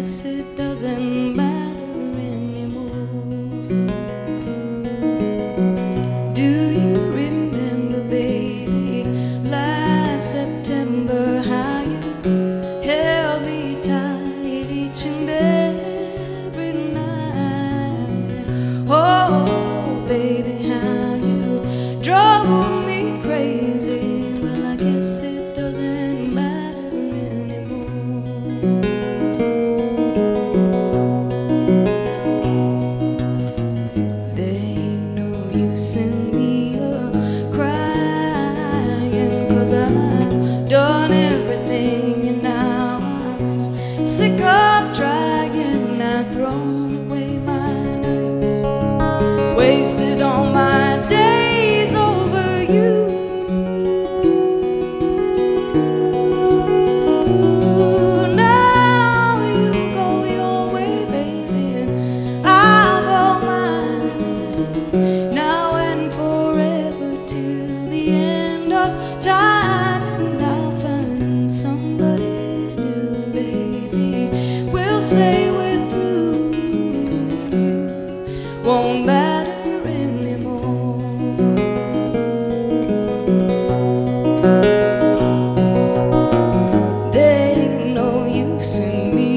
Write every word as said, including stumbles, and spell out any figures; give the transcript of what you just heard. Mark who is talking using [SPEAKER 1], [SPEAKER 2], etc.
[SPEAKER 1] guess it doesn't matter anymore. Do you remember, baby, last September, how you held me tight each and every night? Oh, baby, how you drove me crazy. Well, I guess it doesn't matter anymore. There ain't no use in me uh, crying, 'cause I've done everything and now I'm sick of trying. I've thrown away my nights, wasted all my days over you. Now you go your way, baby, and I'll go mine, now and forever till the end of time. And I'll find somebody new, baby. We'll say we're through, won't matter anymore. There ain't no use in me